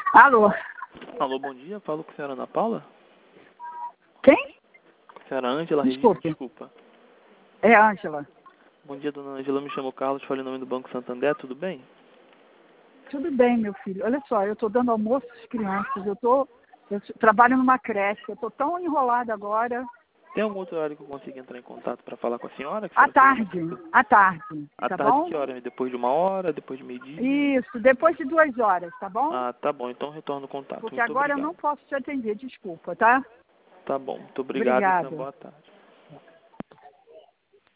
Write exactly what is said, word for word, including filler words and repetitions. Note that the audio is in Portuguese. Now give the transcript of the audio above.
Alô? Alô, bom dia. Falo com a senhora Ana Paula? Quem? Com a senhora Ângela Regina, Desculpe. desculpa. É Ângela. Bom dia, dona Ângela. Me chamo Carlos, falei em nome do Banco Santander, tudo bem? Tudo bem, meu filho. Olha só, eu estou dando almoço às crianças. Eu, tô, eu trabalho numa creche. Eu estou tão enrolada agora. Tem algum outro horário que eu consiga entrar em contato para falar com a senhora? Que a À senhora tarde. seja mais- À tarde. À Tá tarde, bom? que hora? Depois de uma hora? Depois de meio-dia? Isso, depois de duas horas, tá bom? Ah, tá bom. Então retorno o contato. Porque Muito agora eu obrigado. não posso te atender, desculpa, tá? Tá bom. Muito obrigado e tenha uma Obrigada. boa tarde.